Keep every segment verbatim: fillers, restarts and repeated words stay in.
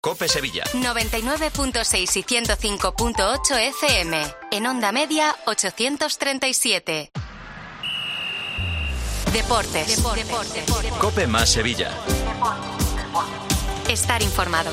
COPE Sevilla. noventa y nueve punto seis y ciento cinco punto ocho F M. En onda media ochocientos treinta y siete. Deportes. Deportes. Deportes. COPE más Sevilla. Estar informado.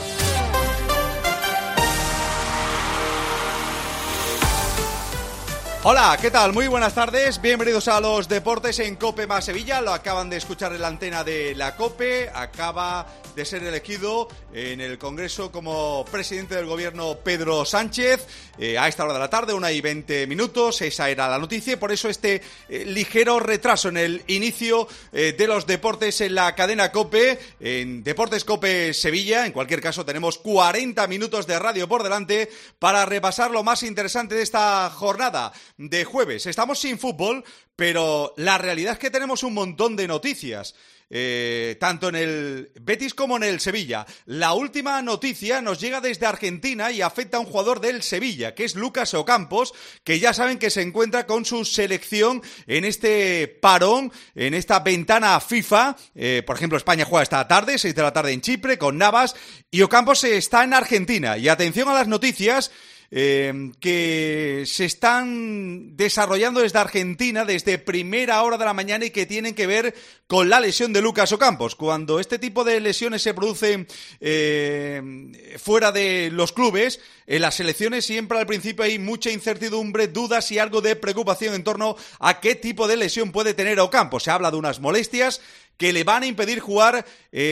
Hola, ¿qué tal? Muy buenas tardes, bienvenidos a los deportes en COPE más Sevilla. Lo acaban de escuchar en la antena de la COPE. Acaba de ser elegido en el Congreso como presidente del gobierno Pedro Sánchez, eh, a esta hora de la tarde, una y veinte minutos. Esa era la noticia, por eso este eh, ligero retraso en el inicio eh, de los deportes en la cadena COPE, en Deportes COPE Sevilla. En cualquier caso, tenemos cuarenta minutos de radio por delante para repasar lo más interesante de esta jornada de jueves. Estamos sin fútbol, pero la realidad es que tenemos un montón de noticias, eh, tanto en el Betis como en el Sevilla. La última noticia nos llega desde Argentina y afecta a un jugador del Sevilla, que es Lucas Ocampos, que ya saben que se encuentra con su selección en este parón, en esta ventana FIFA. Eh, por ejemplo, España juega esta tarde, seis de la tarde en Chipre, con Navas, y Ocampos está en Argentina. Y atención a las noticias Eh, que se están desarrollando desde Argentina desde primera hora de la mañana y que tienen que ver con la lesión de Lucas Ocampos. Cuando este tipo de lesiones se producen eh, fuera de los clubes, en las selecciones siempre al principio hay mucha incertidumbre, dudas y algo de preocupación en torno a qué tipo de lesión puede tener Ocampos. Se habla de unas molestias que le van a impedir jugar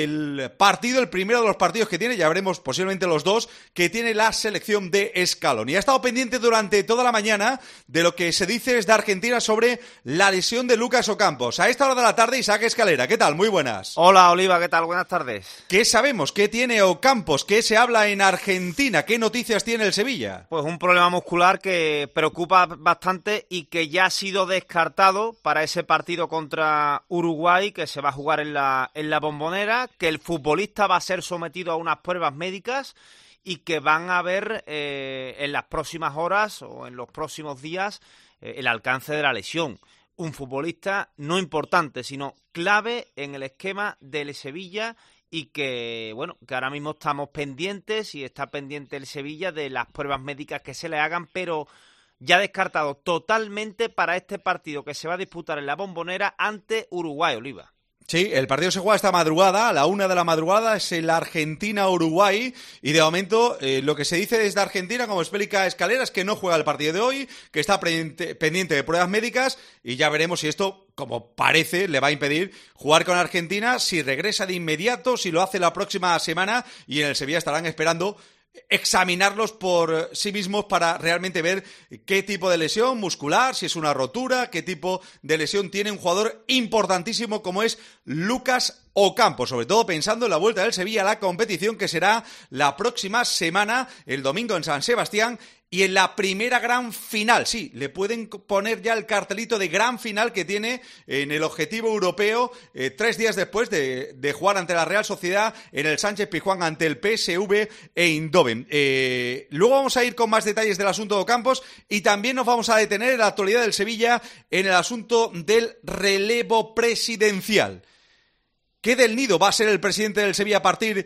el partido, el primero de los partidos que tiene, ya veremos posiblemente los dos, que tiene la selección de Scaloni. Y ha estado pendiente durante toda la mañana de lo que se dice desde Argentina sobre la lesión de Lucas Ocampos. A esta hora de la tarde, Isaac Escalera, ¿qué tal? Muy buenas. Hola, Oliva, ¿qué tal? Buenas tardes. ¿Qué sabemos? ¿Qué tiene Ocampos? ¿Qué se habla en Argentina? ¿Qué noticias tiene el Sevilla? Pues un problema muscular que preocupa bastante y que ya ha sido descartado para ese partido contra Uruguay, que se va a jugar en la, en la Bombonera, que el futbolista va a ser sometido a unas pruebas médicas y que van a ver eh, en las próximas horas o en los próximos días eh, el alcance de la lesión. Un futbolista no importante, sino clave en el esquema del Sevilla y que, bueno, que ahora mismo estamos pendientes y está pendiente el Sevilla de las pruebas médicas que se le hagan, pero ya descartado totalmente para este partido que se va a disputar en la Bombonera ante Uruguay, Oliva. Sí, el partido se juega esta madrugada, a la una de la madrugada, es el Argentina-Uruguay, y de momento eh, lo que se dice desde Argentina, como explica Escalera, es que no juega el partido de hoy, que está pendiente, pendiente de pruebas médicas, y ya veremos si esto, como parece, le va a impedir jugar con Argentina, si regresa de inmediato, si lo hace la próxima semana, y en el Sevilla estarán esperando examinarlos por sí mismos para realmente ver qué tipo de lesión muscular, si es una rotura, qué tipo de lesión tiene un jugador importantísimo como es Lucas Ocampos, sobre todo pensando en la vuelta del Sevilla a la competición que será la próxima semana, el domingo en San Sebastián, y en la primera gran final. Sí, le pueden poner ya el cartelito de gran final que tiene en el objetivo europeo, eh, tres días después de, de jugar ante la Real Sociedad en el Sánchez Pizjuán ante el P S V Eindhoven. Eh, luego vamos a ir con más detalles del asunto de Ocampos y también nos vamos a detener en la actualidad del Sevilla en el asunto del relevo presidencial. ¿Qué del Nido va a ser el presidente del Sevilla a partir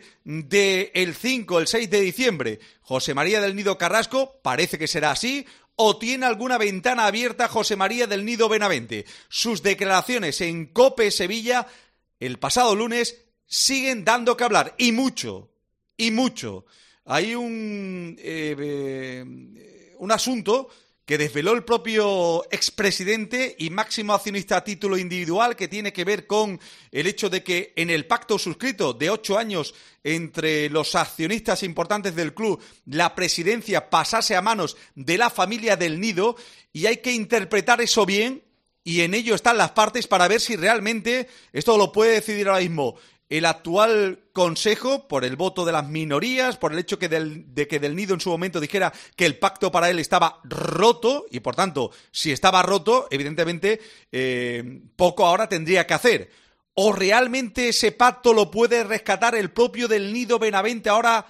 del cinco, el seis de diciembre? ¿José María del Nido Carrasco? Parece que será así. ¿O tiene alguna ventana abierta José María del Nido Benavente? Sus declaraciones en COPE Sevilla el pasado lunes siguen dando que hablar. Y mucho, y mucho. Hay un, eh, eh, un asunto que desveló el propio expresidente y máximo accionista a título individual, que tiene que ver con el hecho de que en el pacto suscrito de ocho años entre los accionistas importantes del club, la presidencia pasase a manos de la familia del Nido, y hay que interpretar eso bien, y en ello están las partes para ver si realmente esto lo puede decidir ahora mismo el actual Consejo, por el voto de las minorías, por el hecho que del, de que Del Nido en su momento dijera que el pacto para él estaba roto, y por tanto, si estaba roto, evidentemente eh, poco ahora tendría que hacer. ¿O realmente ese pacto lo puede rescatar el propio Del Nido Benavente ahora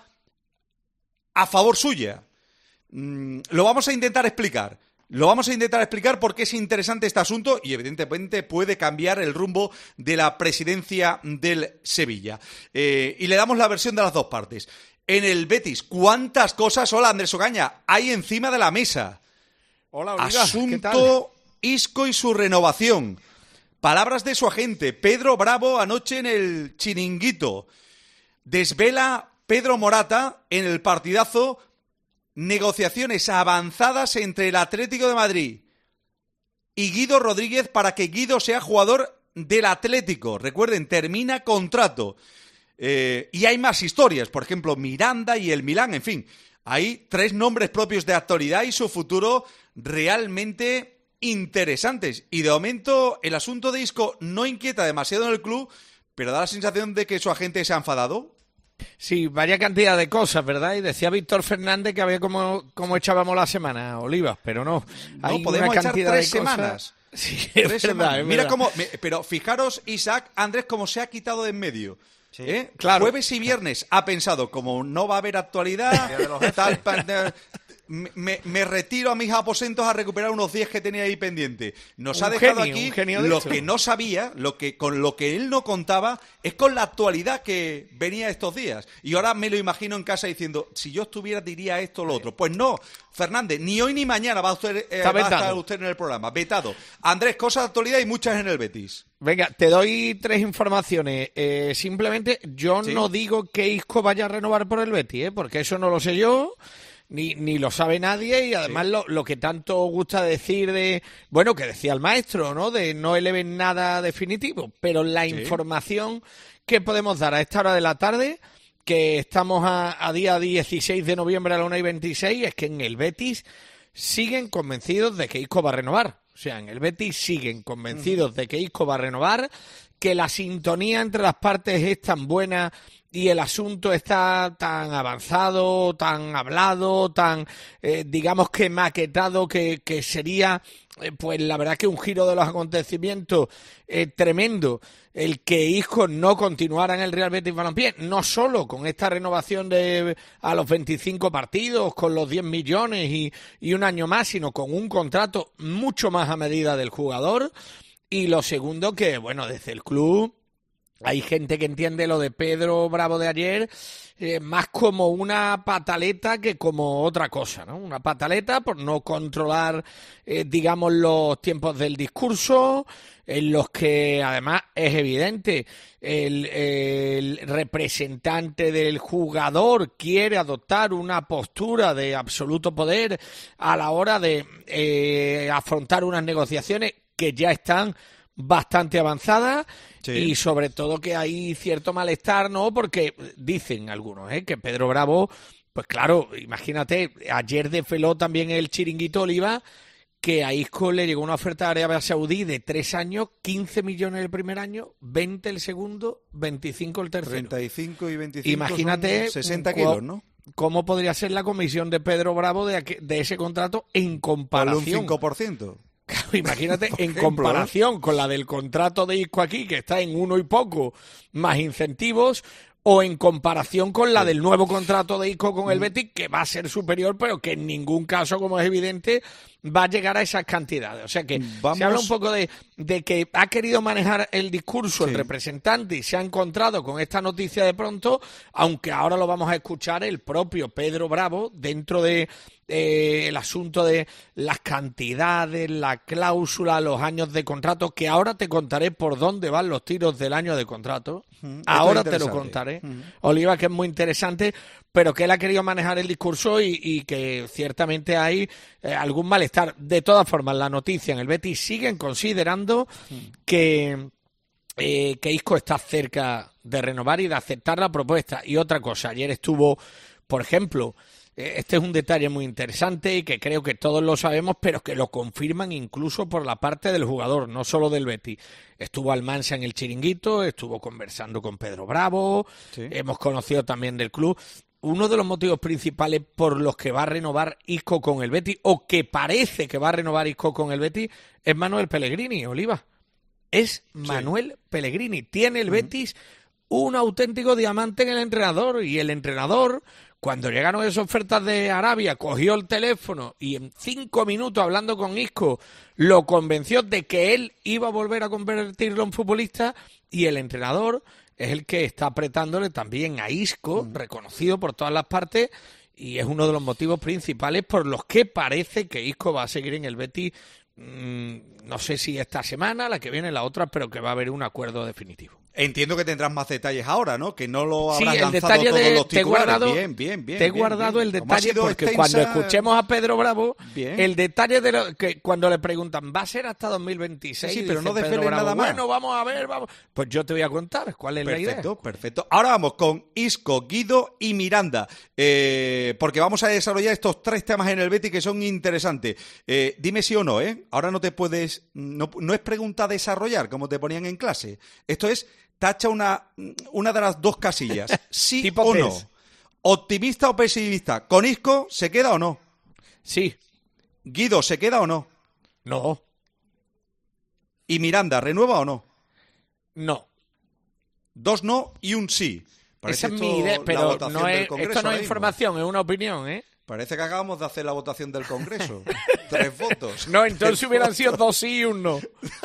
a favor suya? Mm, lo vamos a intentar explicar. Lo vamos a intentar explicar porque es interesante este asunto y evidentemente puede cambiar el rumbo de la presidencia del Sevilla. Eh, y le damos la versión de las dos partes. en el Betis. ¿Cuántas cosas, hola Andrés Ocaña, hay encima de la mesa? Hola, Oliva, Asunto ¿qué tal? Isco y su renovación. Palabras de su agente, Pedro Bravo, anoche en el Chiringuito. Desvela Pedro Morata en el partidazo negociaciones avanzadas entre el Atlético de Madrid y Guido Rodríguez para que Guido sea jugador del Atlético. Recuerden, termina contrato. Eh, y hay más historias, por ejemplo, Miranda y el Milán, en fin. Hay tres nombres propios de actualidad y su futuro realmente interesantes. Y de momento el asunto de Isco no inquieta demasiado en el club, pero da la sensación de que su agente se ha enfadado. Sí, vaya cantidad de cosas, ¿verdad? Y decía Víctor Fernández que había como, como echábamos la semana, Olivas, pero no. Hay no, podemos una echar cantidad tres de cosas. semanas. Sí, es Tres verdad, semanas. es Mira verdad. cómo, me- pero fijaros, Isaac, Andrés, cómo se ha quitado de en medio. Sí, ¿Eh? claro. Jueves y viernes ha pensado, como no va a haber actualidad, Día de los tal, pa- de- me, me retiro a mis aposentos a recuperar unos días que tenía ahí pendiente. Nos Un ha dejado genio, aquí un genio de lo esto. que no sabía, lo que con lo que él no contaba, es con la actualidad que venía estos días. Y ahora me lo imagino en casa diciendo, si yo estuviera diría esto o lo otro. Pues no, Fernández, ni hoy ni mañana va, usted, eh, Está va a estar vetado. usted en el programa. Vetado. Andrés, cosas de actualidad y muchas en el Betis. Venga, te doy tres informaciones. Eh, simplemente, yo Sí. no digo que Isco vaya a renovar por el Betis, ¿eh? Porque eso no lo sé yo, ni, ni lo sabe nadie, y además Sí. lo, lo que tanto gusta decir de, bueno, que decía el maestro, ¿no? De no eleven nada definitivo, pero la Sí. información que podemos dar a esta hora de la tarde, que estamos a, a día dieciséis de noviembre a la una y veintiséis, es que en el Betis siguen convencidos de que Isco va a renovar. O sea, en el Betis siguen convencidos de que Isco va a renovar, que la sintonía entre las partes es tan buena y el asunto está tan avanzado, tan hablado, tan, eh, digamos que maquetado, que, que sería, eh, pues la verdad que un giro de los acontecimientos eh, tremendo el que Isco no continuara en el Real Betis Balompié, no solo con esta renovación de a los veinticinco partidos, con los diez millones y, y un año más, sino con un contrato mucho más a medida del jugador. Y lo segundo, que bueno, desde el club hay gente que entiende lo de Pedro Bravo de ayer eh, más como una pataleta que como otra cosa, ¿no? Una pataleta por no controlar, eh, digamos, los tiempos del discurso, en los que además es evidente el, el representante del jugador quiere adoptar una postura de absoluto poder a la hora de eh, afrontar unas negociaciones que ya están bastante avanzadas. Sí. Y sobre todo que hay cierto malestar, ¿no? Porque dicen algunos, ¿eh? Que Pedro Bravo, pues claro, imagínate, ayer desveló también el Chiringuito Oliva que a Isco le llegó una oferta de Arabia Saudí de tres años, quince millones el primer año, veinte el segundo, veinticinco el tercero. treinta y cinco y veinticinco Imagínate son sesenta cómo- kilos, ¿no? ¿Cómo podría ser la comisión de Pedro Bravo de, aqu- de ese contrato en Ponle un comparación? cinco por ciento. Claro, imagínate, en ejemplo, comparación con la del contrato de Isco aquí, que está en uno y poco, más incentivos, o en comparación con la del nuevo contrato de Isco con el Betis, que va a ser superior, pero que en ningún caso, como es evidente, va a llegar a esas cantidades. O sea que Vamos- se habla un poco de, de que ha querido manejar el discurso Sí. el representante y se ha encontrado con esta noticia de pronto, aunque ahora lo vamos a escuchar el propio Pedro Bravo dentro de eh, el asunto de las cantidades, la cláusula, los años de contrato, que ahora te contaré por dónde van los tiros del año de contrato. Ujú, Ahora esto te es lo interesante. contaré. Ujú. Oliva, que es muy interesante, pero que él ha querido manejar el discurso y, y que ciertamente hay eh, algún malestar. De todas formas, la noticia en el Betis siguen considerando que, eh, que Isco está cerca de renovar y de aceptar la propuesta. Y otra cosa, ayer estuvo, por ejemplo, eh, este es un detalle muy interesante y que creo que todos lo sabemos, pero que lo confirman incluso por la parte del jugador, no solo del Betis. Estuvo Almansa en el Chiringuito, estuvo conversando con Pedro Bravo, Sí. hemos conocido también del club. Uno de los motivos principales por los que va a renovar Isco con el Betis, o que parece que va a renovar Isco con el Betis, es Manuel Pellegrini, Oliva. Es Manuel Pellegrini. Tiene el Betis un auténtico diamante en el entrenador, y el entrenador, cuando llegaron esas ofertas de Arabia, cogió el teléfono y en cinco minutos hablando con Isco lo convenció de que él iba a volver a convertirlo en futbolista, y el entrenador es el que está apretándole también a Isco, mm. reconocido por todas las partes, y es uno de los motivos principales por los que parece que Isco va a seguir en el Betis, mmm, no sé si esta semana, la que viene, la otra, pero que va a haber un acuerdo definitivo. Entiendo que tendrás más detalles ahora, ¿no? Que no lo habrás sí, el lanzado detalle todos de, los te he guardado, bien, bien, bien. Te he bien, guardado bien. el detalle porque extensa... cuando escuchemos a Pedro Bravo, bien. el detalle de lo, que cuando le preguntan, ¿va a ser hasta dos mil veintiséis? Sí, sí, pero no desveles nada más. Bueno, vamos a ver, vamos. Pues yo te voy a contar cuál es perfecto, la idea. Perfecto, perfecto. Ahora vamos con Isco, Guido y Miranda, eh, porque vamos a desarrollar estos tres temas en el Betis que son interesantes. Eh, dime sí o no, ¿eh? Ahora no te puedes... No, no es pregunta a desarrollar, como te ponían en clase. Esto es... Tacha una, una de las dos casillas. ¿Sí tipo o test. no? ¿Optimista o pesimista? ¿Con Isco se queda o no? Sí. ¿Guido se queda o no? No. ¿Y Miranda renueva o no? No. Dos no y un sí. Esa es mi idea, pero no es, esto no es información, es una opinión, ¿eh? Parece que acabamos de hacer la votación del Congreso. Tres votos. No, entonces hubieran sido dos sí y un no.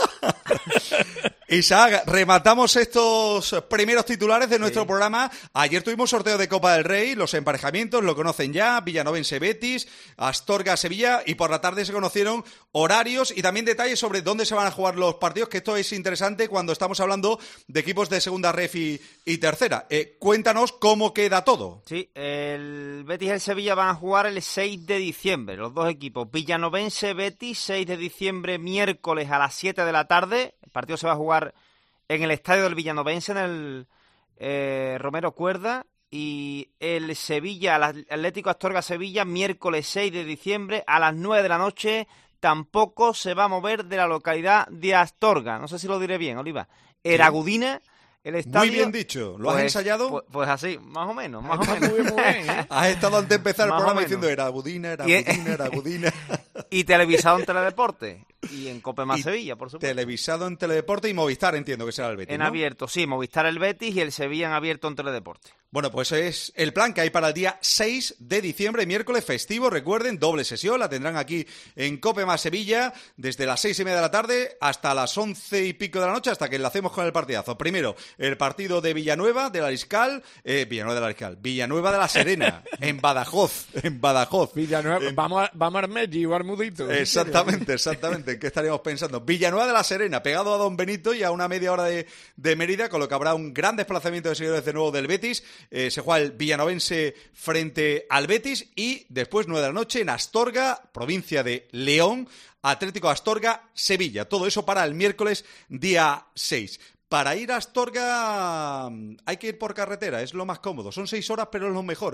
Isaac, rematamos estos primeros titulares de nuestro sí. programa. Ayer tuvimos sorteo de Copa del Rey, los emparejamientos, lo conocen ya, Villanovense Betis, Astorga Sevilla, y por la tarde se conocieron horarios y también detalles sobre dónde se van a jugar los partidos, que esto es interesante cuando estamos hablando de equipos de segunda ref y, y tercera. Eh, cuéntanos cómo queda todo. Sí, el Betis y el Sevilla van a jugar el seis de diciembre, los dos equipos. Villanovense Betis, seis de diciembre, miércoles a las siete de la tarde. El partido se va a jugar en el estadio del Villanovense, en el eh, Romero Cuerda, y el Sevilla, el Atlético Astorga Sevilla, miércoles seis de diciembre a las nueve de la noche. Tampoco se va a mover de la localidad de Astorga, no sé si lo diré bien, Oliva. Eragudina, el estadio... Muy bien dicho, ¿lo pues, has ensayado? Pues, pues así, más o menos, más o menos. Muy bien, muy bien, ¿eh? Has estado antes de empezar el Más programa o diciendo Eragudina, Eragudina, Eragudina. Y televisado en Teledeporte. Y en Cope más Sevilla, por supuesto. Televisado en Teledeporte y Movistar, entiendo que será el Betis, En ¿no? abierto, sí, Movistar el Betis y el Sevilla en abierto en Teledeporte. Bueno, pues es el plan que hay para el día seis de diciembre, miércoles festivo. Recuerden, doble sesión, la tendrán aquí en Cope más Sevilla, desde las seis y media de la tarde hasta las once y pico de la noche, hasta que enlacemos con el partidazo. Primero, el partido de Villanueva, de la Ariscal, eh, Villanueva de la Ariscal, Villanueva de la Serena, en Badajoz, en Badajoz. Villanueva, en... vamos a, vamos a Armelli o Armudito. Exactamente, exactamente. ¿En qué estaríamos pensando? Villanueva de la Serena, pegado a Don Benito y a una media hora de, de Mérida, con lo que habrá un gran desplazamiento de seguidores de nuevo del Betis. Eh, se juega el Villanovense frente al Betis y después, nueve de la noche, en Astorga, provincia de León, Atlético Astorga, Sevilla. Todo eso para el miércoles día seis. Para ir a Astorga hay que ir por carretera, es lo más cómodo. Son seis horas, pero es lo mejor.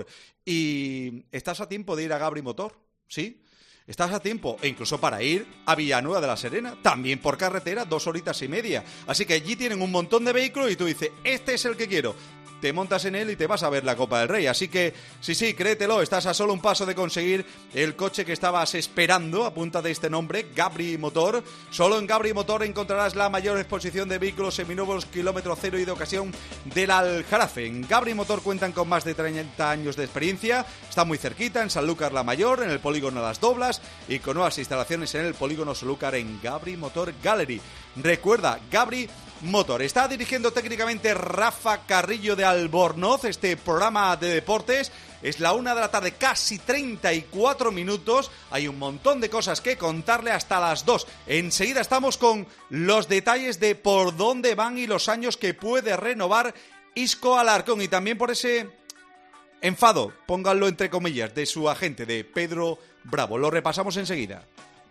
Y estás a tiempo de ir a Gabri Motor, ¿sí? Estás a tiempo, e incluso para ir a Villanueva de la Serena, también por carretera, dos horitas y media. Así que allí tienen un montón de vehículos y tú dices, este es el que quiero. Te montas en él y te vas a ver la Copa del Rey. Así que, sí, sí, créetelo, estás a solo un paso de conseguir el coche que estabas esperando. Apunta de este nombre, Gabri Motor. Solo en Gabri Motor encontrarás la mayor exposición de vehículos seminuevos, kilómetro cero y de ocasión del Aljarafe. En Gabri Motor cuentan con más de treinta años de experiencia. Está muy cerquita, en Sanlúcar la Mayor, en el polígono Las Doblas y con nuevas instalaciones en el polígono Sanlúcar en Gabri Motor Gallery. Recuerda, Gabri Motor. Está dirigiendo técnicamente Rafa Carrillo de Albornoz este programa de deportes. Es la una de la tarde, casi treinta y cuatro minutos. Hay un montón de cosas que contarle hasta las dos. Enseguida estamos con los detalles de por dónde van y los años que puede renovar Isco Alarcón. Y también por ese enfado, pónganlo entre comillas, de su agente, de Pedro Bravo. Lo repasamos enseguida.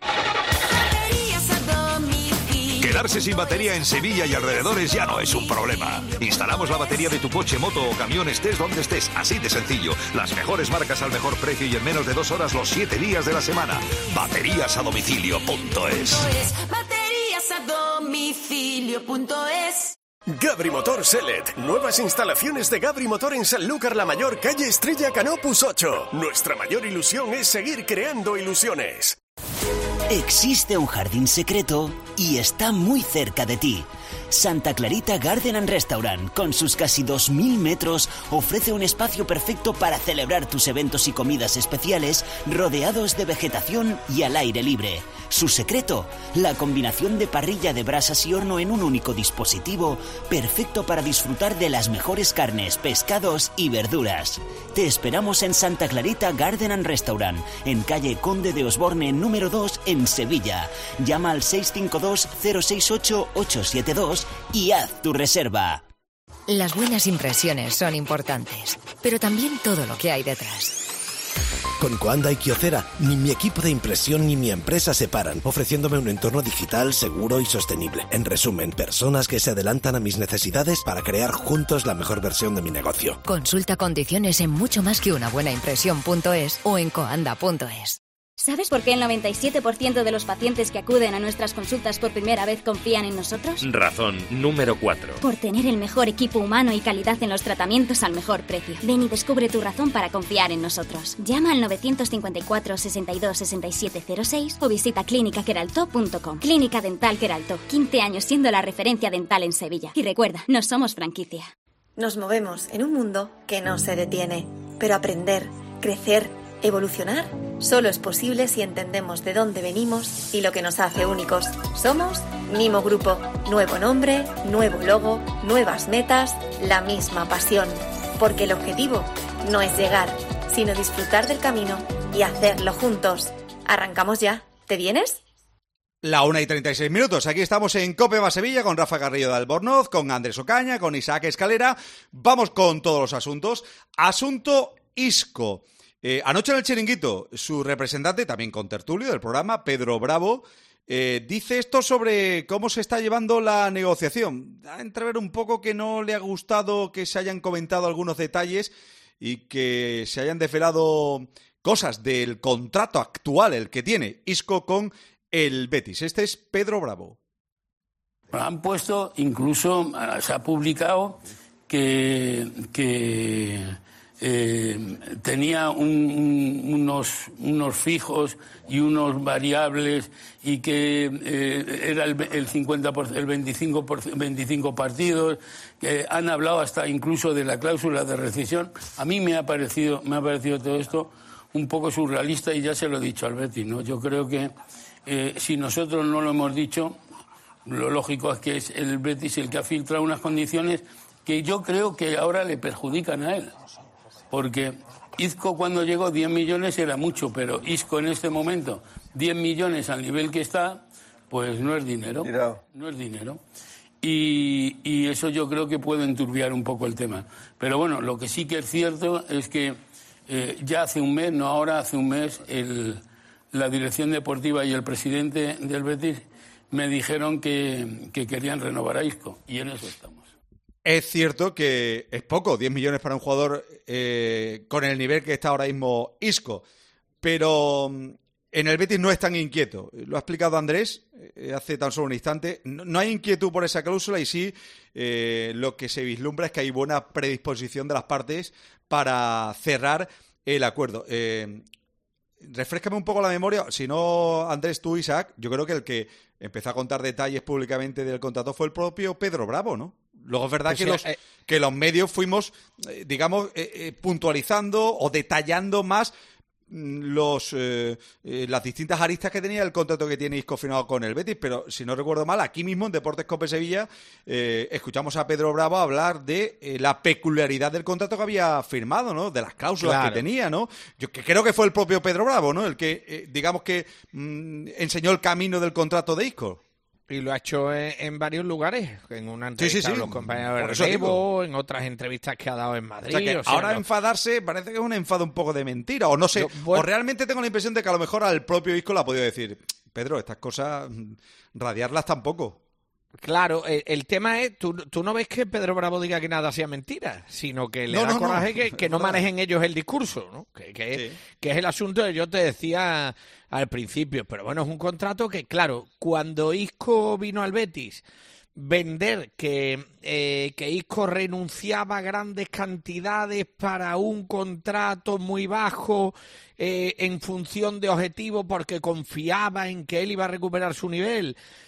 Quedarse sin batería en Sevilla y alrededores ya no es un problema. Instalamos la batería de tu coche, moto o camión, estés donde estés, así de sencillo. Las mejores marcas al mejor precio y en menos de dos horas los siete días de la semana. Baterías a domicilio punto es. Baterías a domicilio punto es. Gabri Motor Selet. Nuevas instalaciones de Gabri Motor en Sanlúcar la Mayor, calle Estrella Canopus ocho. Nuestra mayor ilusión es seguir creando ilusiones. Existe un jardín secreto y está muy cerca de ti. Santa Clarita Garden and Restaurant, con sus casi dos mil metros, ofrece un espacio perfecto para celebrar tus eventos y comidas especiales rodeados de vegetación y al aire libre. Su secreto, la combinación de parrilla de brasas y horno en un único dispositivo, perfecto para disfrutar de las mejores carnes, pescados y verduras. Te esperamos en Santa Clarita Garden and Restaurant, en calle Conde de Osborne número dos en Sevilla. Llama al seis cinco dos cero seis ocho ocho siete dos y haz tu reserva. Las buenas impresiones son importantes, pero también todo lo que hay detrás. Con Coanda y Kyocera, ni mi equipo de impresión ni mi empresa se paran, ofreciéndome un entorno digital seguro y sostenible. En resumen, personas que se adelantan a mis necesidades para crear juntos la mejor versión de mi negocio. Consulta condiciones en mucho más que una buena impresión punto es o en coanda punto es. ¿Sabes por qué el noventa y siete por ciento de los pacientes que acuden a nuestras consultas por primera vez confían en nosotros? Razón número cuatro. Por tener el mejor equipo humano y calidad en los tratamientos al mejor precio. Ven y descubre tu razón para confiar en nosotros. Llama al nueve cinco cuatro, sesenta y dos, sesenta y siete cero seis o visita clínica queralto punto com. Clínica Dental Queralto, quince años siendo la referencia dental en Sevilla. Y recuerda, no somos franquicia. Nos movemos en un mundo que no se detiene, pero aprender, crecer, evolucionar solo es posible si entendemos de dónde venimos y lo que nos hace únicos. Somos Mimo Grupo. Nuevo nombre, nuevo logo, nuevas metas, la misma pasión. Porque el objetivo no es llegar, sino disfrutar del camino y hacerlo juntos. ¿Arrancamos ya? ¿Te vienes? La una y treinta y seis minutos. Aquí estamos en COPE más Sevilla con Rafa Carrillo de Albornoz, con Andrés Ocaña, con Isaac Escalera. Vamos con todos los asuntos. Asunto Isco. Eh, anoche en el Chiringuito, su representante, también contertulio del programa, Pedro Bravo, eh, dice esto sobre cómo se está llevando la negociación. Da a entrever un poco que no le ha gustado que se hayan comentado algunos detalles y que se hayan desvelado cosas del contrato actual, el que tiene Isco con el Betis. Este es Pedro Bravo. Han puesto, incluso se ha publicado que... que... Eh, tenía un, un, unos, unos fijos y unos variables y que eh, era el, el cincuenta por ciento, el veinticinco por ciento, veinticinco partidos, que han hablado hasta incluso de la cláusula de rescisión. A mí me ha parecido, me ha parecido todo esto un poco surrealista y ya se lo he dicho al Betis, ¿no? Yo creo que eh, si nosotros no lo hemos dicho, lo lógico es que es el Betis el que ha filtrado unas condiciones que yo creo que ahora le perjudican a él. Porque Isco cuando llegó diez millones era mucho, pero Isco en este momento diez millones al nivel que está, pues no es dinero. Mirado. No es dinero. Y, y eso yo creo que puede enturbiar un poco el tema. Pero bueno, lo que sí que es cierto es que eh, ya hace un mes, no ahora, hace un mes, el, la dirección deportiva y el presidente del Betis me dijeron que, que querían renovar a Isco. Y en eso estamos. Es cierto que es poco, diez millones para un jugador eh, con el nivel que está ahora mismo Isco, pero en el Betis no es tan inquieto. Lo ha explicado Andrés eh, hace tan solo un instante. No, no hay inquietud por esa cláusula y sí eh, lo que se vislumbra es que hay buena predisposición de las partes para cerrar el acuerdo. Eh, refréscame un poco la memoria, si no, Andrés, tú, Isaac, yo creo que el que empezó a contar detalles públicamente del contrato fue el propio Pedro Bravo, ¿no? Luego es verdad pues que, sí, los, eh, que los medios fuimos, eh, digamos, eh, eh, puntualizando o detallando más los eh, eh, las distintas aristas que tenía el contrato que tiene Isco firmado con el Betis, pero si no recuerdo mal, aquí mismo en Deportes Cope Sevilla eh, escuchamos a Pedro Bravo hablar de eh, la peculiaridad del contrato que había firmado, ¿no? De las cláusulas claro. que tenía, ¿no? Yo que creo que fue el propio Pedro Bravo, ¿no? El que, eh, digamos que mmm, enseñó el camino del contrato de Isco. Y lo ha hecho en, en varios lugares, en una entrevista sí, sí, sí. a los compañeros de Relevo, en otras entrevistas que ha dado en Madrid. O sea que o sea, ahora no... enfadarse parece que es un enfado un poco de mentira, o no sé, Yo, bueno... o realmente tengo la impresión de que a lo mejor al propio Isco le ha podido decir, Pedro, estas cosas, radiarlas tampoco. Claro, el, el tema es, tú, tú no ves que Pedro Bravo diga que nada sea mentira, sino que le no, da no, coraje no. que, que no manejen ellos el discurso, ¿no? Que, que, sí. es, que es el asunto que yo te decía al principio. Pero bueno, es un contrato que, claro, cuando Isco vino al Betis, vender que, eh, que Isco renunciaba a grandes cantidades para un contrato muy bajo eh, en función de objetivos porque confiaba en que él iba a recuperar su nivel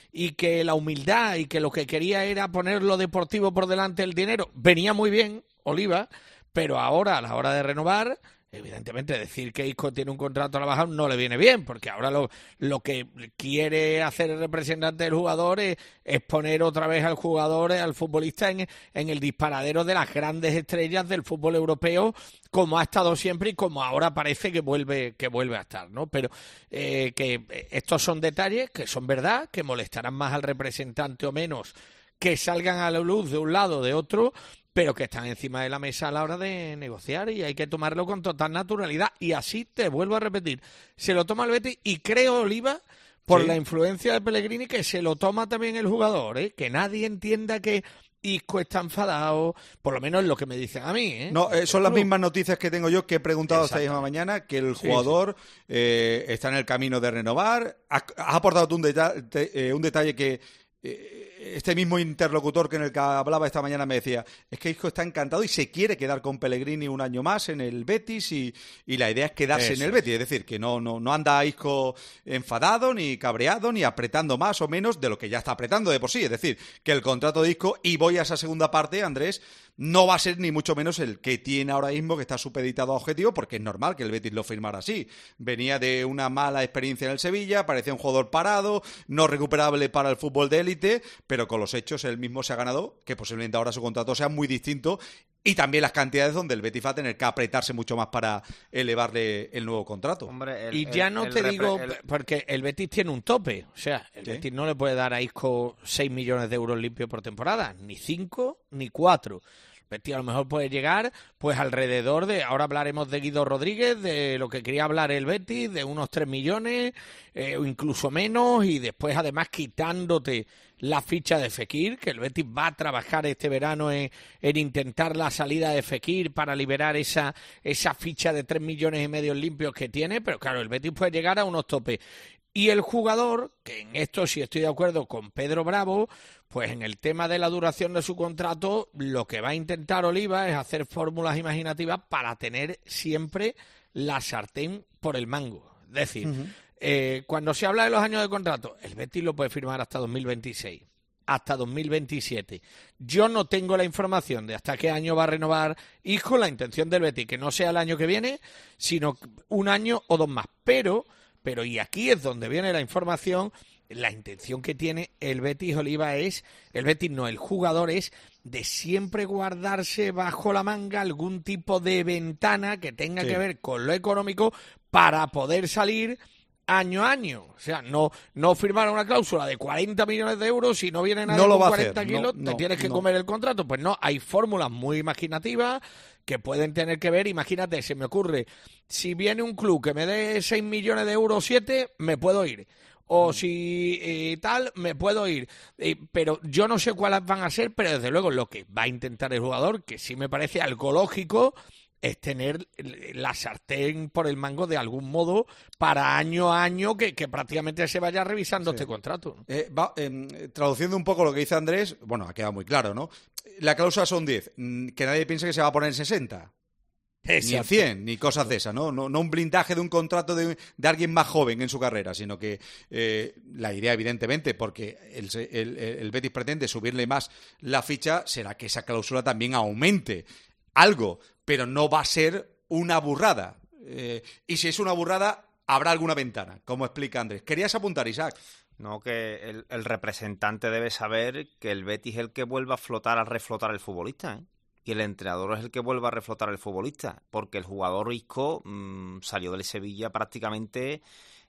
y que la humildad y que lo que quería era poner lo deportivo por delante del dinero, venía muy bien, Oliva, pero ahora a la hora de renovar, evidentemente decir que Isco tiene un contrato a la baja no le viene bien, porque ahora lo, lo que quiere hacer el representante del jugador es, es poner otra vez al jugador, al futbolista en, en el disparadero de las grandes estrellas del fútbol europeo, como ha estado siempre y como ahora parece que vuelve que vuelve a estar, ¿no? Pero eh, que estos son detalles que son verdad, que molestarán más al representante o menos, que salgan a la luz de un lado o de otro, pero que están encima de la mesa a la hora de negociar y hay que tomarlo con total naturalidad. Y así te vuelvo a repetir, se lo toma el Betis y creo, Oliva, por sí. la influencia de Pellegrini, que se lo toma también el jugador, ¿eh? Que nadie entienda que Isco está enfadado, por lo menos es lo que me dicen a mí, ¿eh? No, eh, son las mismas noticias que tengo yo, que he preguntado esta misma mañana, que el jugador sí, sí. Eh, está en el camino de renovar. Has, has aportado tú un, deta- te, eh, un detalle que eh, este mismo interlocutor que en el que hablaba esta mañana me decía, es que Isco está encantado y se quiere quedar con Pellegrini un año más en el Betis y, y la idea es quedarse Eso en el Betis, es decir, que no, no, no anda Isco enfadado, ni cabreado, ni apretando más o menos de lo que ya está apretando de por sí, es decir, que el contrato de Isco, y voy a esa segunda parte, Andrés, no va a ser ni mucho menos el que tiene ahora mismo, que está supeditado a objetivo, porque es normal que el Betis lo firmara así. Venía de una mala experiencia en el Sevilla, parecía un jugador parado, no recuperable para el fútbol de élite, pero con los hechos él mismo se ha ganado que posiblemente ahora su contrato sea muy distinto, y también las cantidades donde el Betis va a tener que apretarse mucho más para elevarle el nuevo contrato. Hombre, el, y ya el, no el, te el, digo, el, porque el Betis tiene un tope, o sea, el ¿sí? Betis no le puede dar a Isco seis millones de euros limpios por temporada, ni cinco ni cuatro. Betis a lo mejor puede llegar pues alrededor de, ahora hablaremos de Guido Rodríguez, de lo que quería hablar el Betis, de unos tres millones eh, o incluso menos, y después además quitándote la ficha de Fekir, que el Betis va a trabajar este verano en, en intentar la salida de Fekir para liberar esa, esa ficha de tres millones y medio limpios que tiene, pero claro, el Betis puede llegar a unos topes. Y el jugador, que en esto sí estoy de acuerdo con Pedro Bravo, pues en el tema de la duración de su contrato, lo que va a intentar Oliva es hacer fórmulas imaginativas para tener siempre la sartén por el mango. Es decir, uh-huh. eh, cuando se habla de los años de contrato, el Betis lo puede firmar hasta dos mil veintiséis, hasta dos mil veintisiete. Yo no tengo la información de hasta qué año va a renovar Isco, la intención del Betis, que no sea el año que viene, sino un año o dos más. Pero... Pero y aquí es donde viene la información, la intención que tiene el Betis, Oliva, es, el Betis no, el jugador es de siempre guardarse bajo la manga algún tipo de ventana que tenga sí. que ver con lo económico para poder salir año a año. O sea, no, no firmar una cláusula de cuarenta millones de euros si no viene nadie no con cuarenta kilos, no, te no, tienes que no. comer el contrato. Pues no, hay fórmulas muy imaginativas que pueden tener que ver, imagínate, se me ocurre, si viene un club que me dé seis millones de euros, siete, me puedo ir. O si eh, tal, me puedo ir. Eh, pero yo no sé cuáles van a ser, pero desde luego lo que va a intentar el jugador, que sí me parece algo lógico, es tener la sartén por el mango de algún modo para año a año que, que prácticamente se vaya revisando sí. este contrato. Eh, va, eh, traduciendo un poco lo que dice Andrés, bueno, ha quedado muy claro, ¿no? La cláusula son diez, que nadie piense que se va a poner en sesenta. Exacto. Ni en cien, ni cosas de esas, ¿no? No, no un blindaje de un contrato de, de alguien más joven en su carrera, sino que eh, la idea, evidentemente, porque el, el, el Betis pretende subirle más la ficha, será que esa cláusula también aumente algo, pero no va a ser una burrada. Eh, y si es una burrada, habrá alguna ventana, como explica Andrés. ¿Querías apuntar, Isaac? No, que el, el representante debe saber que el Betis es el que vuelva a flotar, a reflotar el futbolista, ¿eh? Y el entrenador es el que vuelva a reflotar al futbolista, porque el jugador Isco mmm, salió del Sevilla prácticamente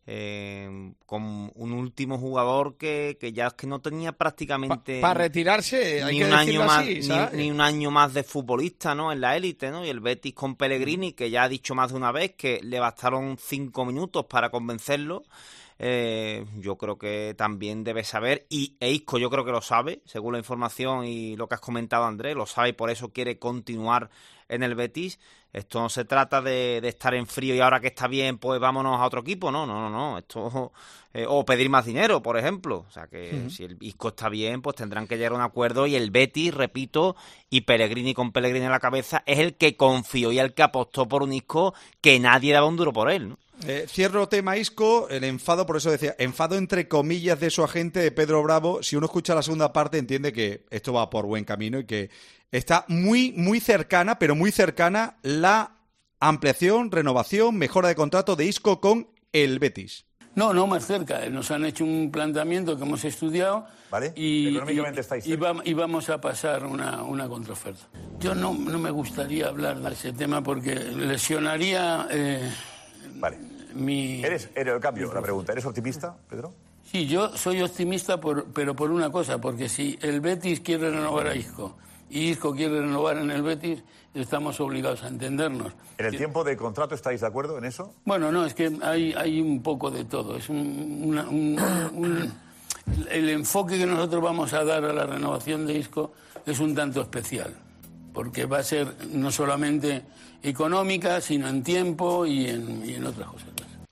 eh, con un último jugador que, que ya es que no tenía prácticamente para pa retirarse hay ni que un año más así, ni, ni un año más de futbolista, ¿no? En la élite, ¿no? Y el Betis con Pellegrini, que ya ha dicho más de una vez que le bastaron cinco minutos para convencerlo. Eh, yo creo que también debe saber, y e Isco yo creo que lo sabe, según la información y lo que has comentado, Andrés, lo sabe y por eso quiere continuar en el Betis. Esto no se trata de, de estar en frío y ahora que está bien, pues vámonos a otro equipo, no, no, no, no. Esto eh, o pedir más dinero, por ejemplo. O sea que uh-huh. si el Isco está bien, pues tendrán que llegar a un acuerdo, y el Betis, repito, y Pellegrini con Pellegrini en la cabeza, es el que confió y el que apostó por un Isco que nadie daba un duro por él, ¿no? Eh, cierro tema Isco, el enfado, por eso decía, enfado entre comillas de su agente, de Pedro Bravo. Si uno escucha la segunda parte entiende que esto va por buen camino y que está muy, muy cercana, pero muy cercana la ampliación, renovación, mejora de contrato de Isco con el Betis. No, no más cerca. Nos han hecho un planteamiento que hemos estudiado. ¿Vale? Y, Económicamente y, estáis y, va, y vamos a pasar una, una contraoferta. Yo no, no me gustaría hablar de ese tema porque lesionaría eh, vale. mi... ¿Eres, eres el cambio? La pregunta, ¿eres optimista, Pedro? Sí, yo soy optimista, por, pero por una cosa, porque si el Betis quiere renovar a Isco y Isco quiere renovar en el Betis, estamos obligados a entendernos. ¿En el tiempo de contrato estáis de acuerdo en eso? Bueno, no, es que hay, hay un poco de todo. Es un, una, un, un, el enfoque que nosotros vamos a dar a la renovación de Isco es un tanto especial, porque va a ser no solamente económica, sino en tiempo y en, y en otras cosas.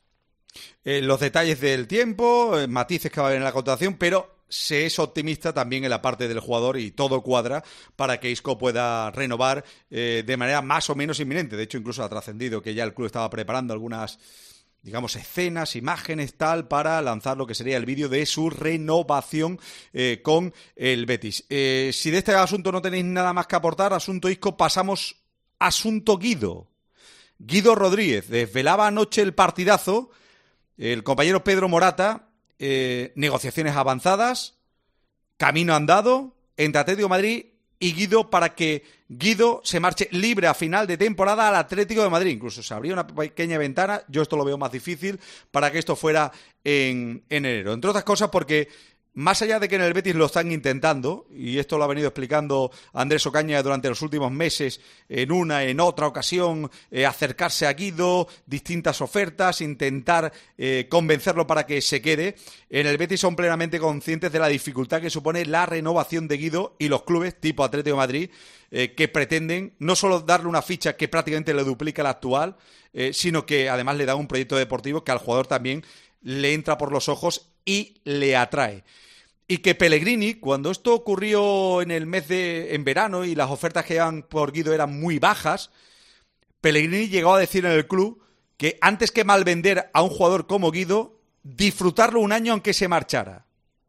Eh, los detalles del tiempo, eh, matices que va a haber en la contratación, pero se es optimista también en la parte del jugador y todo cuadra para que Isco pueda renovar eh, de manera más o menos inminente. De hecho, incluso ha trascendido que ya el club estaba preparando algunas, digamos, escenas, imágenes, tal, para lanzar lo que sería el vídeo de su renovación eh, con el Betis. Eh, si de este asunto no tenéis nada más que aportar, asunto Isco, pasamos a asunto Guido. Guido Rodríguez desvelaba anoche el partidazo. El compañero Pedro Morata, eh, negociaciones avanzadas, camino andado entre Atlético de Madrid y Guido para que Guido se marche libre a final de temporada al Atlético de Madrid. Incluso se abría una pequeña ventana, yo esto lo veo más difícil, para que esto fuera en, en enero. Entre otras cosas porque, más allá de que en el Betis lo están intentando, y esto lo ha venido explicando Andrés Ocaña durante los últimos meses, en una, en otra ocasión, eh, acercarse a Guido, distintas ofertas, intentar eh, convencerlo para que se quede, en el Betis son plenamente conscientes de la dificultad que supone la renovación de Guido y los clubes tipo Atlético de Madrid, eh, que pretenden no solo darle una ficha que prácticamente le duplica la actual, eh, sino que además le da un proyecto deportivo que al jugador también le entra por los ojos y le atrae. Y que Pellegrini, cuando esto ocurrió en el mes de en verano y las ofertas que llegaban por Guido eran muy bajas, Pellegrini llegó a decir en el club que antes que malvender a un jugador como Guido, disfrutarlo un año aunque se marchara.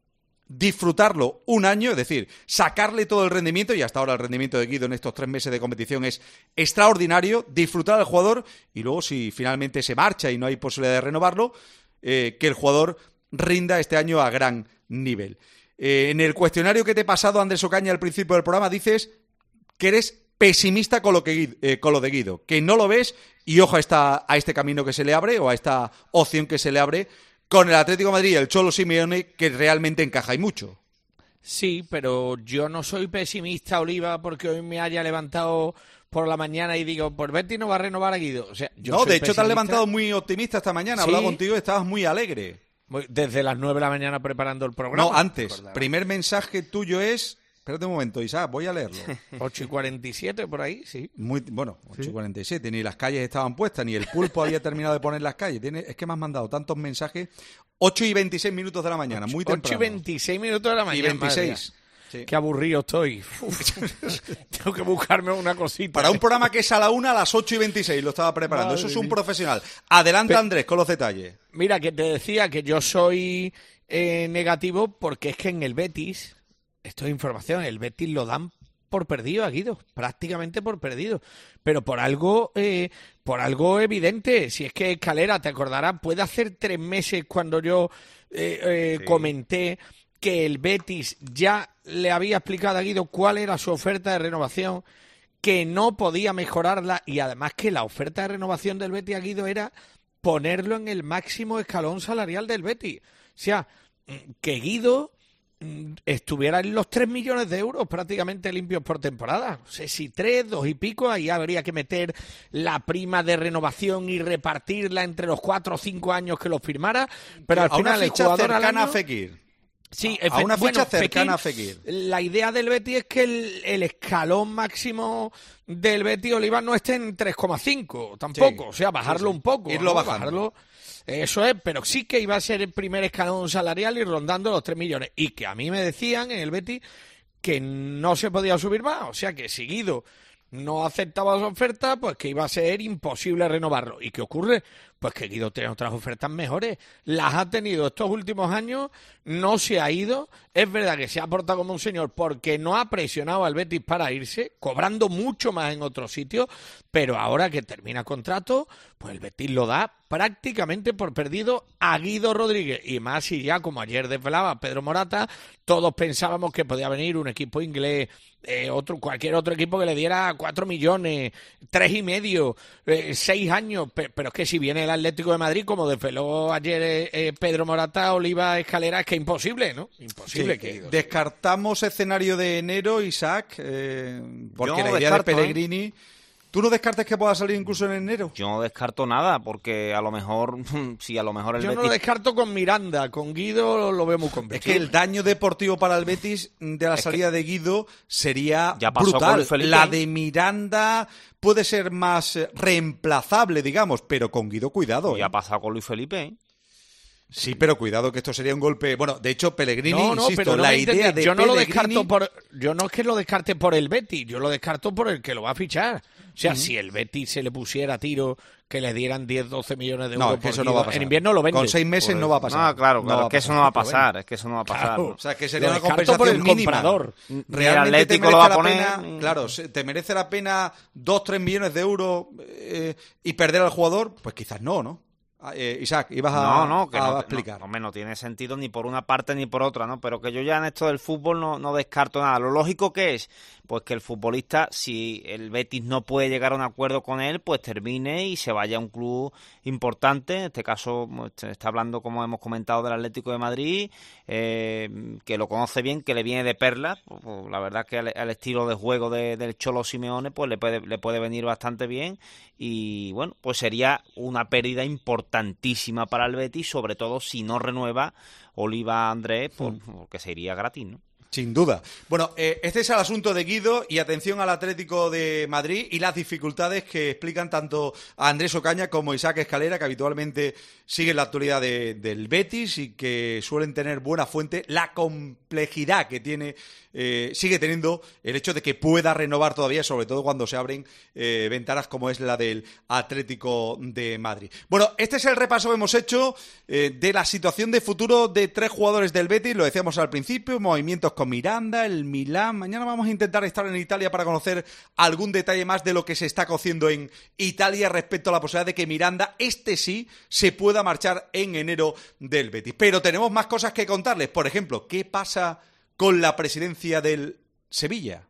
Disfrutarlo un año, es decir, sacarle todo el rendimiento, y hasta ahora el rendimiento de Guido en estos tres meses de competición es extraordinario, disfrutar al jugador y luego si finalmente se marcha y no hay posibilidad de renovarlo, eh, que el jugador rinda este año a gran nivel. Eh, en el cuestionario que te he pasado, Andrés Ocaña, al principio del programa, dices que eres pesimista con lo, que, eh, con lo de Guido, que no lo ves y ojo a, esta, a este camino que se le abre o a esta opción que se le abre con el Atlético de Madrid y el Cholo Simeone, que realmente encaja y mucho. Sí, pero yo no soy pesimista, Oliva, porque hoy me haya levantado por la mañana y digo, por Betis no va a renovar a Guido. O sea, yo no, soy de hecho pesimista. Te has levantado muy optimista esta mañana, he ¿Sí? hablado contigo y estabas muy alegre. Desde las nueve de la mañana preparando el programa. No, antes. Primer mensaje tuyo es... Espérate un momento, Isaac, voy a leerlo. ocho y cuarenta y siete por ahí, sí. Muy, bueno, ocho y cuarenta y siete, ni las calles estaban puestas, ni el pulpo había terminado de poner las calles. Tiene, es que me has mandado tantos mensajes. ocho y veintiséis minutos de la mañana, muy temprano. ocho y veintiséis minutos de la mañana. Y veintiséis. Sí. Qué aburrido estoy. Uf, tengo que buscarme una cosita. Para un programa que es a la una, a las ocho y veintiséis lo estaba preparando. Madre Eso es un mía. profesional. Adelante, Pe- Andrés, con los detalles. Mira, que te decía que yo soy eh, negativo porque es que en el Betis, esto es información, el Betis lo dan por perdido a Guido, prácticamente por perdido, pero por algo eh, por algo evidente. Si es que Escalera, te acordarás, puede hacer tres meses cuando yo eh, eh, sí. comenté que el Betis ya le había explicado a Guido cuál era su oferta de renovación, que no podía mejorarla y además que la oferta de renovación del Betis a Guido era ponerlo en el máximo escalón salarial del Betis. O sea, que Guido estuviera en los tres millones de euros prácticamente limpios por temporada. No sé si tres, dos y pico, ahí habría que meter la prima de renovación y repartirla entre los cuatro o cinco años que lo firmara, pero al a final una el ficha jugador cercana al año, a Fekir. Sí, a una ficha bueno, cercana Fekir, a Fekir. La idea del Betis es que el, el escalón máximo del Betis Oliva no esté en tres coma cinco tampoco, sí, o sea, bajarlo sí, sí. un poco. Irlo ¿no? bajando. Bajarlo, eso es, pero sí que iba a ser el primer escalón salarial y rondando los tres millones. Y que a mí me decían en el Betis que no se podía subir más, o sea que si Guido no aceptaba las ofertas, pues que iba a ser imposible renovarlo. ¿Y qué ocurre? Pues que Guido tiene otras ofertas mejores. Las ha tenido estos últimos años, no se ha ido. Es verdad que se ha portado como un señor porque no ha presionado al Betis para irse, cobrando mucho más en otros sitios, pero ahora que termina contrato, pues el Betis lo da prácticamente por perdido a Guido Rodríguez. Y más si ya, como ayer desvelaba Pedro Morata, todos pensábamos que podía venir un equipo inglés, eh, otro cualquier otro equipo que le diera cuatro millones, tres y medio, eh, seis años, pe- pero es que si viene el Atlético de Madrid, como desveló ayer eh, eh, Pedro Morata, Oliva Escalera, es que imposible, ¿no? Imposible. Sí, que Guido. Descartamos escenario de enero, Isaac, eh, porque Yo la idea descarto, de Pellegrini... ¿eh? ¿Tú no descartes que pueda salir incluso en enero? Yo no descarto nada, porque a lo mejor, si a lo mejor el Yo Betis... no lo descarto con Miranda, con Guido lo, lo veo muy complicado. Es que el daño deportivo para el Betis de la Es salida de Guido sería Ya pasó con brutal. Luis Felipe. La de Miranda puede ser más eh, reemplazable, digamos, pero con Guido cuidado. Ya ¿eh? ha pasado con Luis Felipe, ¿eh? Sí, pero cuidado que esto sería un golpe... Bueno, de hecho, Pellegrini, No, no, insisto, pero no la me idea entendí. de yo no lo Pellegrini- descarto por, yo no es que lo descarte por el Betis, yo lo descarto por el que lo va a fichar. O sea, Ujú. si el Betis se le pusiera a tiro que le dieran diez, doce millones de No, euros es que por eso no Guido, va a pasar. en invierno lo vende. Con seis meses no va a pasar. No, claro, claro, No va es que a eso no va a pasar, pasar, es que eso no va a pasar. Claro. ¿no? O sea, que sería Lo una descarto por compensación el mínima. comprador. Ni el Realmente te Atlético lo merece va a la poner, pena, ni- claro, se- te merece la pena dos, tres millones de euros eh, y perder al jugador, pues quizás no, ¿no? Ah, eh, Isaac, ibas a, No, no, que a no, explicar. No, hombre, no tiene sentido ni por una parte ni por otra, ¿no? Pero que yo ya en esto del fútbol no, no descarto nada. Lo lógico que es, pues que el futbolista, si el Betis no puede llegar a un acuerdo con él, pues termine y se vaya a un club importante. En este caso, pues, se está hablando, como hemos comentado, del Atlético de Madrid, eh, que lo conoce bien, que le viene de perlas. Pues, pues, la verdad es que al, al estilo de juego de, del Cholo Simeone, pues le puede, le puede venir bastante bien. Y bueno, pues sería una pérdida importantísima para el Betis, sobre todo si no renueva Oliva Andrés, por, porque se iría gratis, ¿no? Sin duda. Bueno, eh, este es el asunto de Guido y atención al Atlético de Madrid y las dificultades que explican tanto a Andrés Ocaña como Isaac Escalera, que habitualmente siguen la actualidad de, del Betis y que suelen tener buena fuente. La complejidad que tiene, eh, sigue teniendo el hecho de que pueda renovar todavía, sobre todo cuando se abren eh, ventanas como es la del Atlético de Madrid. Bueno, este es el repaso que hemos hecho eh, de la situación de futuro de tres jugadores del Betis, lo decíamos al principio, movimientos con Miranda, el Milán. Mañana vamos a intentar estar en Italia para conocer algún detalle más de lo que se está cociendo en Italia respecto a la posibilidad de que Miranda, este sí, se pueda marchar en enero del Betis. Pero tenemos más cosas que contarles. Por ejemplo, ¿qué pasa con la presidencia del Sevilla?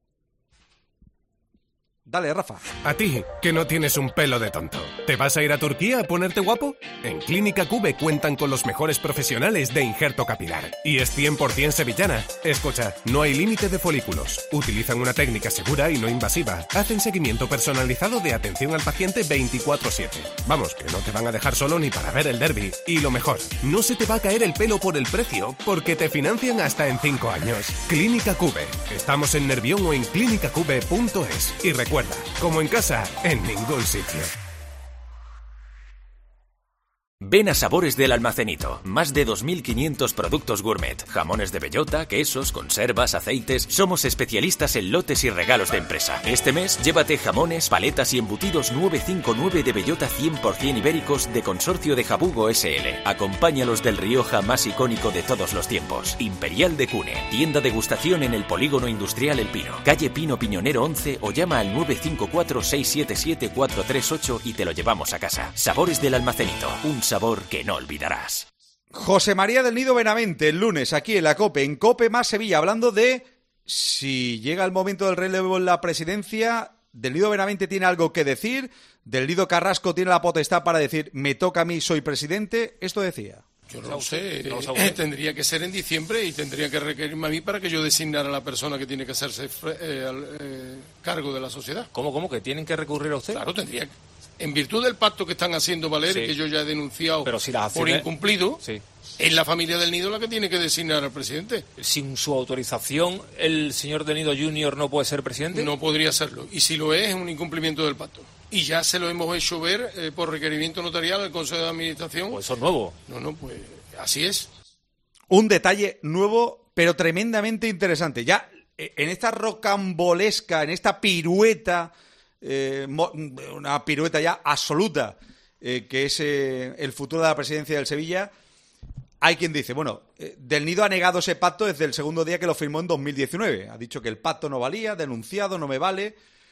Dale, Rafa. A ti, que no tienes un pelo de tonto. ¿Te vas a ir a Turquía a ponerte guapo? En Clínica Cube cuentan con los mejores profesionales de injerto capilar. Y es cien por ciento sevillana. Escucha, no hay límite de folículos. Utilizan una técnica segura y no invasiva. Hacen seguimiento personalizado de atención al paciente veinticuatro siete. Vamos, que no te van a dejar solo ni para ver el derbi. Y lo mejor, no se te va a caer el pelo por el precio, porque te financian hasta en cinco años. Clínica Cube. Estamos en Nervión o en clínica cube punto es. Y recuerda, como en casa, en ningún sitio. Ven a Sabores del Almacenito. Más de dos mil quinientos productos gourmet. Jamones de bellota, quesos, conservas, aceites. Somos especialistas en lotes y regalos de empresa. Este mes, llévate jamones, paletas y embutidos novecientos cincuenta y nueve de bellota cien por ciento ibéricos de Consorcio de Jabugo S L. Acompáñalos del Rioja más icónico de todos los tiempos. Imperial de Cune. Tienda degustación en el Polígono Industrial El Pino. Calle Pino Piñonero once o llama al nueve cinco cuatro, seis siete siete, cuatro tres ocho y te lo llevamos a casa. Sabores del Almacenito. Un sabor que no olvidarás. José María del Nido Benavente, el lunes, aquí en la COPE, en COPE más Sevilla, hablando de si llega el momento del relevo en la presidencia. Del Nido Benavente tiene algo que decir, Del Nido Carrasco tiene la potestad para decir, me toca a mí, soy presidente. Esto decía. Yo no lo sé, eh, tendría que ser en diciembre y tendría que requerirme a mí para que yo designara a la persona que tiene que hacerse eh, al eh, cargo de la sociedad. ¿Cómo, cómo? ¿Que tienen que recurrir a usted? Claro, tendría que. En virtud del pacto que están haciendo valer Sí. y que yo ya he denunciado Pero si las por acciones- incumplido, Sí. es la familia del Nido la que tiene que designar al presidente. Sin su autorización, ¿el señor del Nido Junior no puede ser presidente? No podría serlo. Y si lo es, es un incumplimiento del pacto. Y ya se lo hemos hecho ver eh, por requerimiento notarial al Consejo de Administración. Pues eso es nuevo. No, no, pues así es. Un detalle nuevo, pero tremendamente interesante. Ya en esta rocambolesca, en esta pirueta, eh, una pirueta ya absoluta, eh, que es eh, el futuro de la presidencia del Sevilla, hay quien dice, bueno, eh, Del Nido ha negado ese pacto desde el segundo día que lo firmó en dos mil diecinueve. Ha dicho que el pacto no valía, denunciado, no me vale.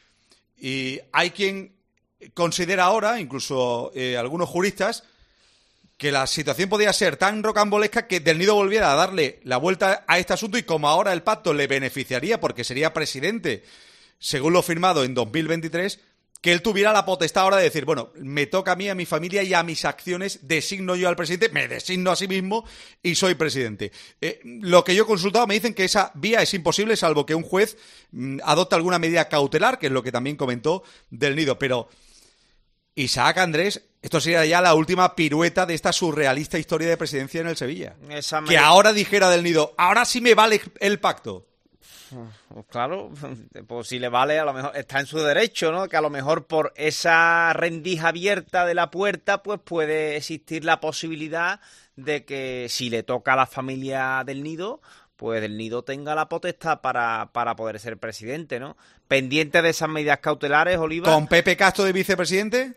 Y hay quien considera ahora, incluso eh, algunos juristas, que la situación podía ser tan rocambolesca que Del Nido volviera a darle la vuelta a este asunto y como ahora el pacto le beneficiaría porque sería presidente, según lo firmado en dos mil veintitrés, que él tuviera la potestad ahora de decir, bueno, me toca a mí, a mi familia y a mis acciones, designo yo al presidente, me designo a sí mismo y soy presidente. Eh, lo que yo he consultado me dicen que esa vía es imposible salvo que un juez mmm, adopte alguna medida cautelar, que es lo que también comentó Del Nido, pero Isaac Andrés, esto sería ya la última pirueta de esta surrealista historia de presidencia en el Sevilla. Esa que ahora dijera Del Nido, ahora sí me vale el pacto. Pues claro, pues si le vale, a lo mejor está en su derecho, ¿no? Que a lo mejor por esa rendija abierta de la puerta, pues puede existir la posibilidad de que si le toca a la familia Del Nido, pues Del Nido tenga la potestad para, para poder ser presidente, ¿no? Pendiente de esas medidas cautelares, Oliva. ¿Con Pepe Castro de vicepresidente?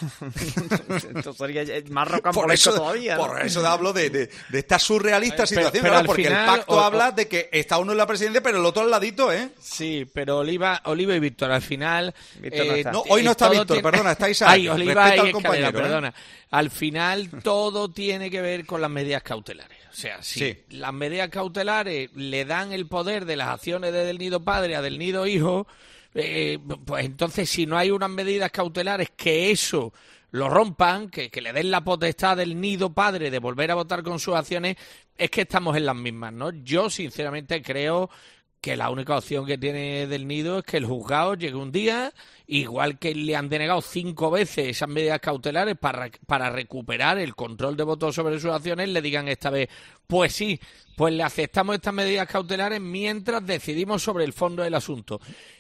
Esto sería más rocambolesco todavía, ¿no? Por eso hablo de, de, de esta surrealista pero, situación, pero ¿no? Porque final, el pacto o, habla o, de que está uno en la presidencia, pero el otro al ladito, ¿eh? Sí, pero Oliva, Oliva y Víctor, al final... Víctor no, eh, está. no, hoy no está Víctor, tiene... perdona, está Isaac. Ay, Oliva Respeta y al compañero, Escalera, ¿eh? perdona. Al final todo tiene que ver con las medidas cautelares. O sea, si sí. las medidas cautelares le dan el poder de las acciones de Del Nido padre a Del Nido hijo, eh, pues entonces si no hay unas medidas cautelares que eso lo rompan, que, que le den la potestad del Nido padre de volver a votar con sus acciones, es que estamos en las mismas, ¿no? Yo sinceramente creo que la única opción que tiene Del Nido es que el juzgado llegue un día, igual que le han denegado cinco veces esas medidas cautelares para, para recuperar el control de votos sobre sus acciones, le digan esta vez, pues sí, pues le aceptamos estas medidas cautelares mientras decidimos sobre el fondo del asunto.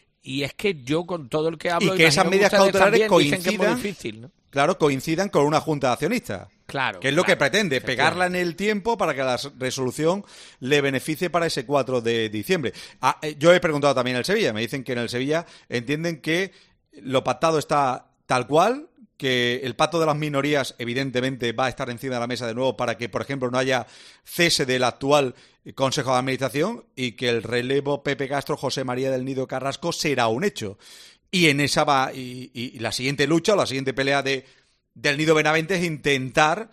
Y es que yo con todo el que hablo... Y que esas medidas cautelares coincidan, que es muy difícil, ¿no? Claro, coincidan con una junta de accionistas. Claro. Que es lo claro, que pretende, pegarla en el tiempo para que la resolución le beneficie para ese cuatro de diciembre. Ah, yo he preguntado también al Sevilla, me dicen que en el Sevilla entienden que lo pactado está tal cual, que el pacto de las minorías evidentemente va a estar encima de la mesa de nuevo para que, por ejemplo, no haya cese del actual Consejo de Administración y que el relevo Pepe Castro, José María del Nido Carrasco será un hecho. Y en esa va, y, y la siguiente lucha o la siguiente pelea de Del Nido Benavente es intentar,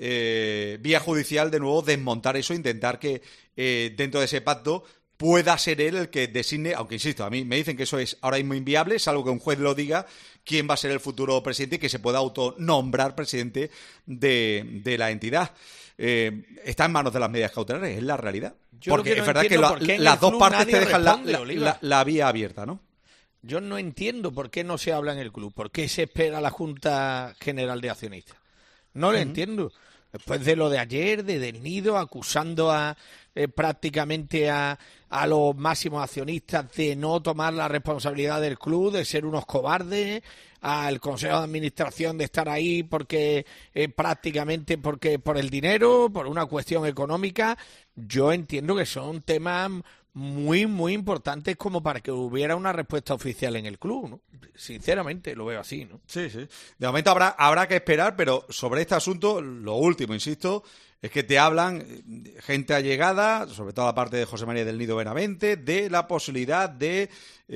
eh, vía judicial, de nuevo desmontar eso, intentar que eh, dentro de ese pacto pueda ser él el que designe, aunque insisto, a mí me dicen que eso es ahora mismo inviable, salvo que un juez lo diga, quién va a ser el futuro presidente y que se pueda autonombrar presidente de, de la entidad. Eh, está en manos de las medidas cautelares, es la realidad. Yo Porque que no es verdad que la, las dos partes te dejan responde, la, la, la, la vía abierta, ¿no? Yo no entiendo por qué no se habla en el club, por qué se espera la Junta General de Accionistas. No lo uh-huh. entiendo. Después de lo de ayer, de Del Nido, acusando a eh, prácticamente a, a los máximos accionistas de no tomar la responsabilidad del club, de ser unos cobardes, al Consejo de Administración de estar ahí porque eh, prácticamente porque por el dinero, por una cuestión económica. Yo entiendo que son temas muy, muy importantes como para que hubiera una respuesta oficial en el club, ¿no? Sinceramente, lo veo así, ¿no? Sí, sí. De momento habrá, habrá que esperar, pero sobre este asunto, lo último, insisto, es que te hablan gente allegada, sobre todo la parte de José María del Nido Benavente, de la posibilidad de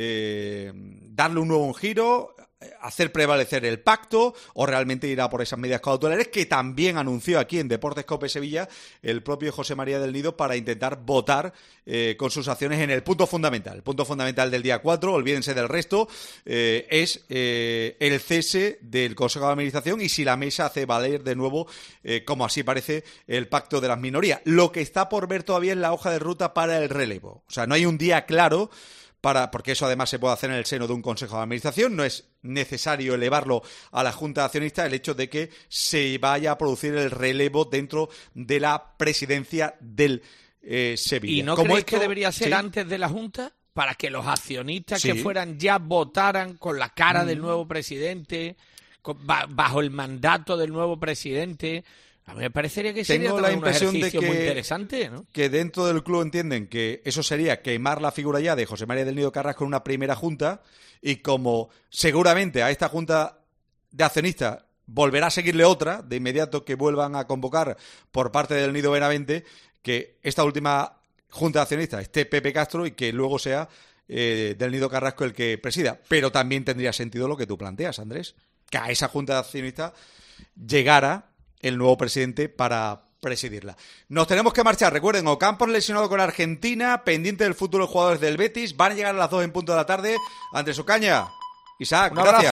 eh, darle un nuevo giro, hacer prevalecer el pacto o realmente irá por esas medidas cautelares que también anunció aquí en Deportes Cope Sevilla el propio José María del Nido para intentar votar eh, con sus acciones en el punto fundamental. El punto fundamental del día cuatro, olvídense del resto, eh, es eh, el cese del Consejo de Administración y si la mesa hace valer de nuevo, eh, como así parece, el pacto de las minorías. Lo que está por ver todavía es la hoja de ruta para el relevo. O sea, no hay un día claro para, porque eso además se puede hacer en el seno de un Consejo de Administración, no es necesario elevarlo a la Junta de Accionistas el hecho de que se vaya a producir el relevo dentro de la presidencia del eh, Sevilla. ¿Y no ¿Cómo creéis esto? que debería ser ¿Sí? antes de la Junta? Para que los accionistas Sí. que fueran ya votaran con la cara Mm. del nuevo presidente, con, ba- bajo el mandato del nuevo presidente. A mí me parecería que sería Tengo la impresión un de ejercicio que, muy interesante, ¿no? que dentro del club entienden que eso sería quemar la figura ya de José María del Nido Carrasco en una primera junta, y como seguramente a esta junta de accionistas volverá a seguirle otra, de inmediato que vuelvan a convocar por parte del Nido Benavente, que esta última junta de accionistas esté Pepe Castro y que luego sea eh, del Nido Carrasco el que presida. Pero también tendría sentido lo que tú planteas, Andrés, que a esa junta de accionistas llegara el nuevo presidente para presidirla. Nos tenemos que marchar. Recuerden, Ocampos lesionado con Argentina, pendiente del futuro de los jugadores del Betis. Van a llegar a las dos en punto de la tarde. Andrés Ocaña, Isaac, un abrazo.